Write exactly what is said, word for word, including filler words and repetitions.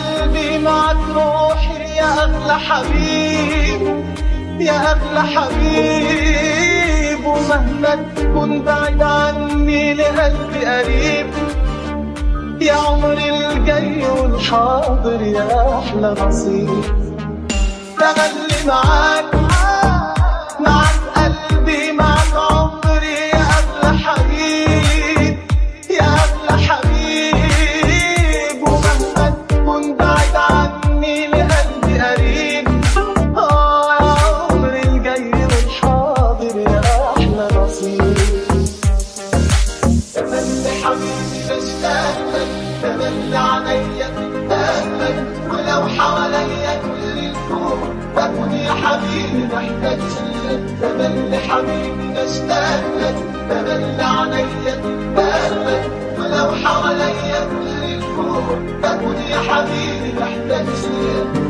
قلبي معك روحي يا أغلى حبيب، يا أغلى حبيب. ومهما تكون بعيد عني لقلبي قريب، يا عمري الجاي والحاضر يا أحلى نصيب. تغلي معاك معاك قلبي معاك عمري يا أغلى حبيب، يا أغلى حبيب. ومهما تكون بعيد عني لقلبي قريب، آه يا عمري الجاي والحاضر يا أحلى نصيب. تملي حبيبي بشتاق لك، تملي عليا تتقابلك، ولو حواليا كل الكون بكون يا حبيبي محتاج لك. تملي حبيبي بشتاق لك، تملي عليا تتقابلك، ولو حواليا كل الكون بكون يا حبيبي محتاج لك.